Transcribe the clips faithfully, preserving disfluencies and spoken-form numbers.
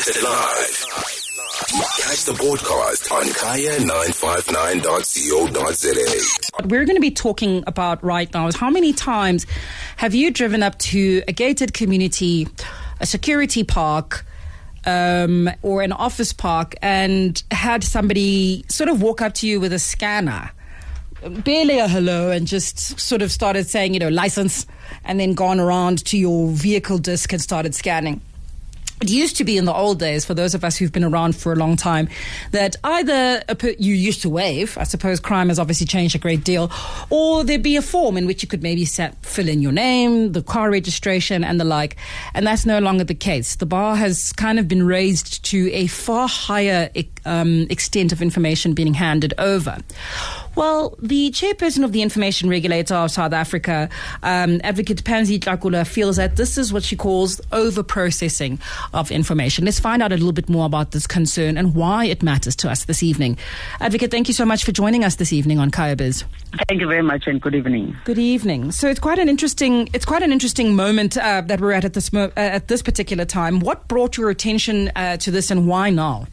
Broadcasted live. Catch the podcast on kaya nine five nine dot co dot za. What we're going to be talking about right now is how many times have you driven up to a gated community, a security park, um, or an office park and had somebody sort of walk up to you with a scanner, barely a hello, and just sort of started saying, you know, license, and then gone around to your vehicle disc and started scanning. It used to be in the old days, for those of us who've been around for a long time, that either a per- you used to wave, I suppose crime has obviously changed a great deal, or there'd be a form in which you could maybe set, fill in your name, the car registration and the like, and that's no longer the case. The bar has kind of been raised to a far higher um, extent of information being handed over. Well, the chairperson of the Information Regulator of South Africa, um, Advocate Pansy Tlakula, feels that this is what she calls over-processing of information. Let's find out a little bit more about this concern and why it matters to us this evening. Advocate, thank you so much for joining us this evening on Kaya Biz. Thank you very much, and good evening. Good evening. So it's quite an interesting, it's quite an interesting moment uh, that we're at at this mo- uh, at this particular time. What brought your attention uh, to this, and why now?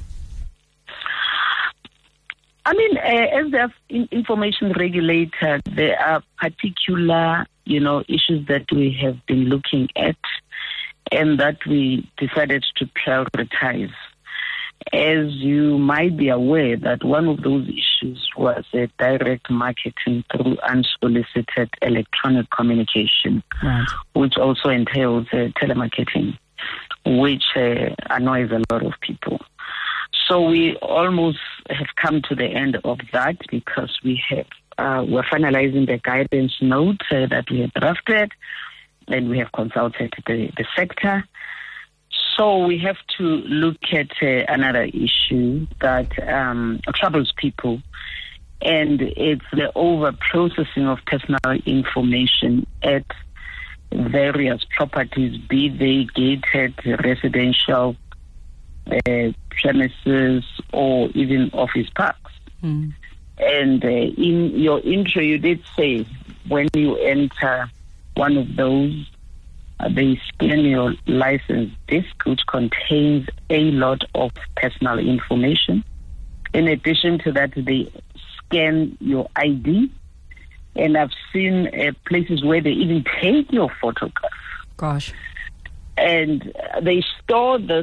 I mean, uh, as the information regulator, there are particular, you know, issues that we have been looking at and that we decided to prioritize. As you might be aware, that one of those issues was uh, direct marketing through unsolicited electronic communication, right, which also entails uh, telemarketing, which uh, annoys a lot of people. So we almost have come to the end of that because we have uh, we're finalizing the guidance note uh, that we have drafted, and we have consulted the, the sector. So we have to look at uh, another issue that um, troubles people, and it's the over-processing of personal information at various properties, be they gated residential Uh, premises or even office parks. Mm. And uh, in your intro, you did say when you enter one of those, uh, they scan your license disc, which contains a lot of personal information. In addition to that, they scan your I D. And I've seen uh, places where they even take your photograph. Gosh. And uh, they store this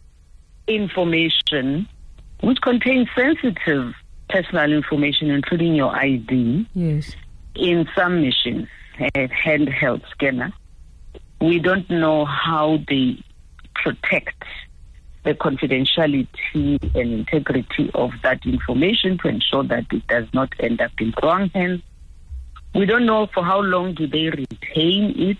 information, which contains sensitive personal information, including your I D, yes, in some machines, a handheld scanner. We don't know how they protect the confidentiality and integrity of that information to ensure that it does not end up in wrong hands. We don't know for how long do they retain it.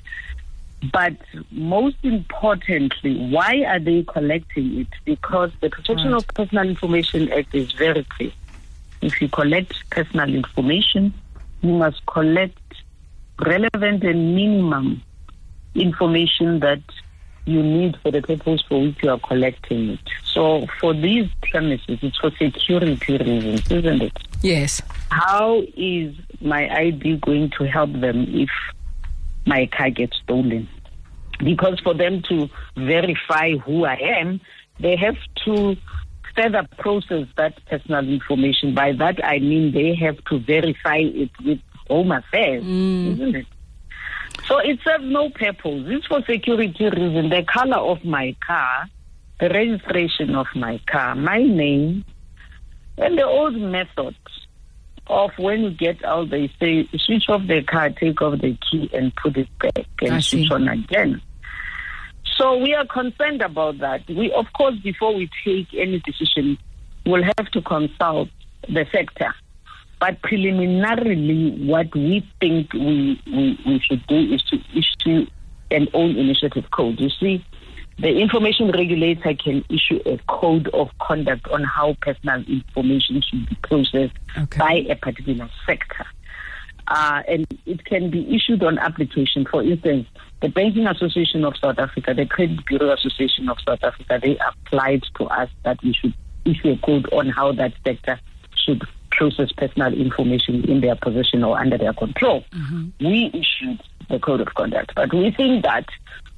But most importantly, why are they collecting it? Because the Protection right. of Personal Information Act is very clear. If you collect personal information, you must collect relevant and minimum information that you need for the purpose for which you are collecting it. So for these premises, it's for security reasons, isn't it? Yes. How is my I D going to help them if my car gets stolen? Because for them to verify who I am, they have to further process that personal information. By that, I mean they have to verify it with Home Affairs, mm. isn't it? So it serves no purpose. It's for security reasons. The color of my car, the registration of my car, my name, and the old method of when you get out, they say, switch off the car, take off the key, and put it back, and switch on again. So we are concerned about that. We, of course, before we take any decision, we'll have to consult the sector. But preliminarily, what we think we, we, we should do is to issue an own initiative code. You see, the information regulator can issue a code of conduct on how personal information should be processed okay. by a particular sector. Uh, and it can be issued on application. For instance, the Banking Association of South Africa, the Credit Bureau Association of South Africa, they applied to us that we should issue a code on how that sector should process personal information in their possession or under their control. Mm-hmm. We issued the code of conduct. But we think that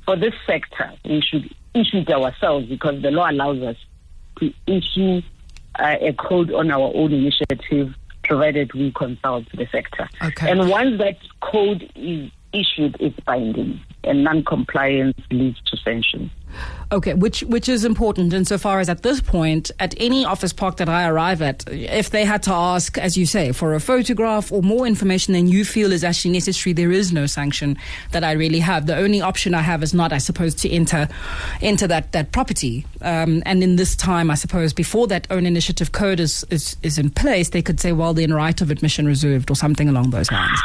for this sector, we should issue it ourselves because the law allows us to issue uh, a code on our own initiative, provided we consult the sector. Okay. And once that code is issued, it's binding, and non-compliance leads to sanctions. Okay, which which is important insofar as at this point, at any office park that I arrive at, if they had to ask, as you say, for a photograph or more information than you feel is actually necessary, there is no sanction that I really have. The only option I have is not, I suppose, to enter enter that, that property. Um, and in this time, I suppose, before that own initiative code is, is, is in place, they could say, well, then right of admission reserved or something along those lines.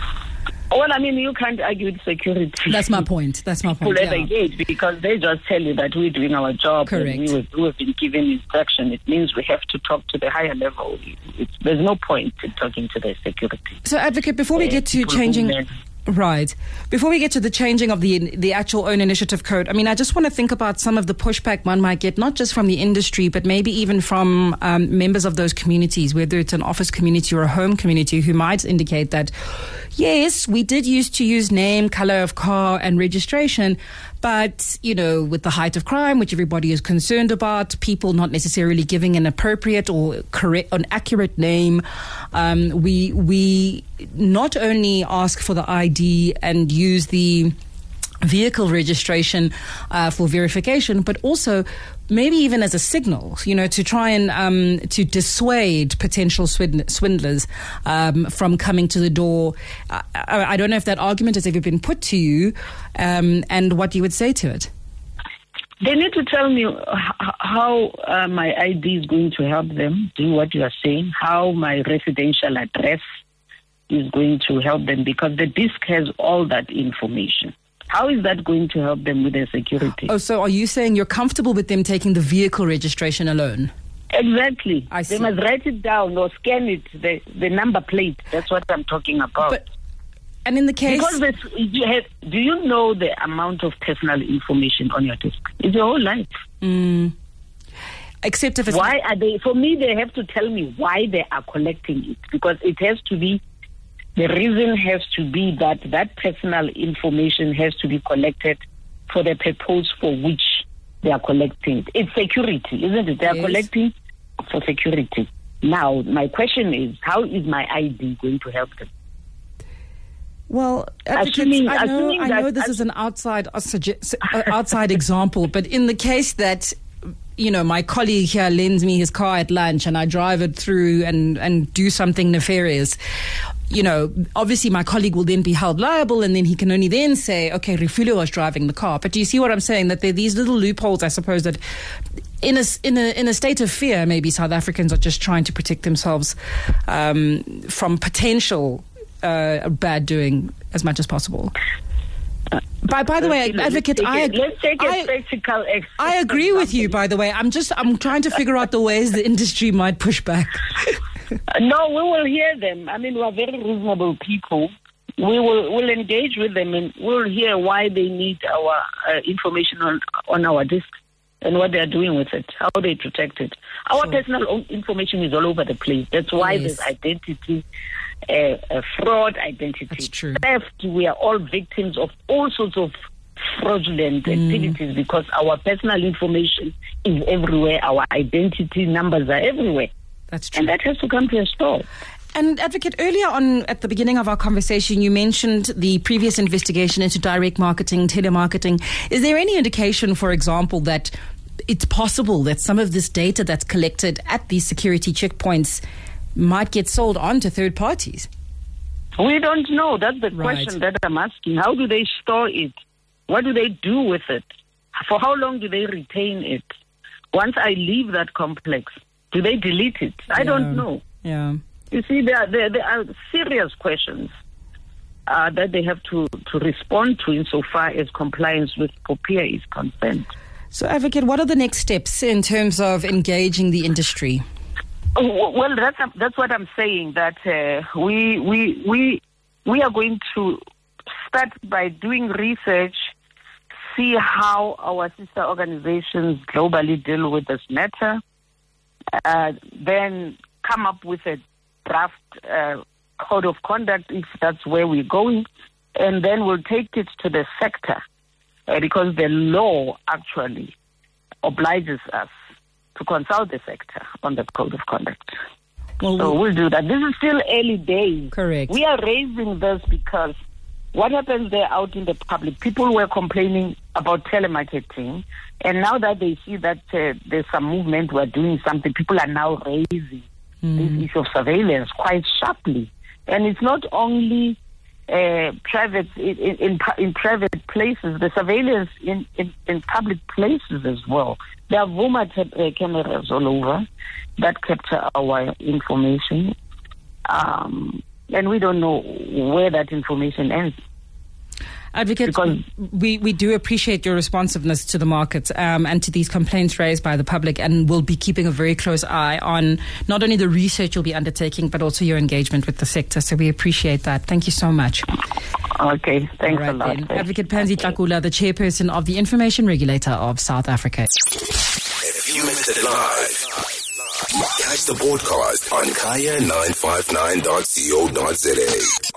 Well, I mean, you can't argue with security. That's my point. That's my point. People Yeah. at the gate, because they just tell you that we're doing our job. Correct. And we, we have been given instruction. It means we have to talk to the higher level. It's, there's no point in talking to the security. So, Advocate, before we Uh, get to people who changing... men- Right. Before we get to the changing of the the actual own initiative code, I mean, I just want to think about some of the pushback one might get, not just from the industry, but maybe even from um, members of those communities, whether it's an office community or a home community, who might indicate that, yes, we did used to use name, color of car, and registration, but, you know, with the height of crime, which everybody is concerned about, people not necessarily giving an appropriate or correct, an accurate name, um, we we not only ask for the I D and use the vehicle registration uh, for verification, but also maybe even as a signal, you know, to try and um, to dissuade potential swindl- swindlers um, from coming to the door. I, I, I don't know if that argument has ever been put to you, um, and what you would say to it. They need to tell me h- how uh, my I D is going to help them do what you are saying, how my residential address is going to help them, because the disc has all that information. How is that going to help them with their security? Oh, so are you saying you're comfortable with them taking the vehicle registration alone? Exactly. I see. They must write it down or scan it, the, the number plate. That's what I'm talking about. But, and in the case... Because this, you have, do you know the amount of personal information on your disk? It's your whole life. Mm, except if it's... Why are they, for me, they have to tell me why they are collecting it, because it has to be, the reason has to be that that personal information has to be collected for the purpose for which they are collecting it. It's security, isn't it? They are Yes. collecting for security. Now, my question is, how is my I D going to help them? Well, advocates, Assuming- I know, assuming I know that- this is an outside a sugge- uh, outside example, but in the case that, you know, my colleague here lends me his car at lunch and I drive it through and, and do something nefarious, you know, obviously my colleague will then be held liable, and then he can only then say, okay, Refilio was driving the car. But do you see what I'm saying? That there are these little loopholes, I suppose, that in a, in a, in a state of fear, maybe South Africans are just trying to protect themselves um, from potential uh, bad doing as much as possible. By by the way, Let's Advocate, take I a- let's take a I- practical ex- I agree with you, by the way. I'm just, I'm trying to figure out the ways the industry might push back. Uh, No, we will hear them. I mean, we are very reasonable people. We will we'll engage with them, and we'll hear why they need our uh, information on on our disk and what they are doing with it, how they protect it. Our Sure. personal o- information is all over the place. That's why Yes. there's identity, uh, uh, fraud, identity That's true. theft. We are all victims of all sorts of fraudulent Mm. activities because our personal information is everywhere. Our identity numbers are everywhere. That's true. And that has to come to a stop. And Advocate, earlier on at the beginning of our conversation, you mentioned the previous investigation into direct marketing, telemarketing. Is there any indication, for example, that it's possible that some of this data that's collected at these security checkpoints might get sold on to third parties? We don't know. That's the Right. question that I'm asking. How do they store it? What do they do with it? For how long do they retain it? Once I leave that complex, do they delete it? I Yeah. don't know. Yeah. You see, there, there, there are serious questions uh, that they have to, to respond to insofar as compliance with POPIA is concerned. So, Advocate, what are the next steps in terms of engaging the industry? Oh, well, that's that's what I'm saying. That uh, we we we we are going to start by doing research, see how our sister organizations globally deal with this matter, uh, then come up with a draft uh, code of conduct if that's where we're going, and then we'll take it to the sector uh, because the law actually obliges us to consult the sector on the code of conduct. Well, so we'll do that. This is still early days. Correct. We are raising this because what happens there out in the public, people were complaining about telemarketing, and now that they see that uh, there's some movement, we're doing something, people are now raising mm. this issue of surveillance quite sharply. And it's not only uh, private in, in in private places, the surveillance in, in, in public places as well. There are Vuma uh, cameras all over that capture our information. Um, and we don't know where that information ends. Advocate, because we, we do appreciate your responsiveness to the market um, and to these complaints raised by the public, and we'll be keeping a very close eye on not only the research you'll be undertaking, but also your engagement with the sector. So we appreciate that. Thank you so much. Okay, thanks right, a lot. Then. Advocate Pansy okay. Tlakula, the chairperson of the Information Regulator of South Africa. If you missed it live, catch the broadcast on kaya nine five nine dot co dot za.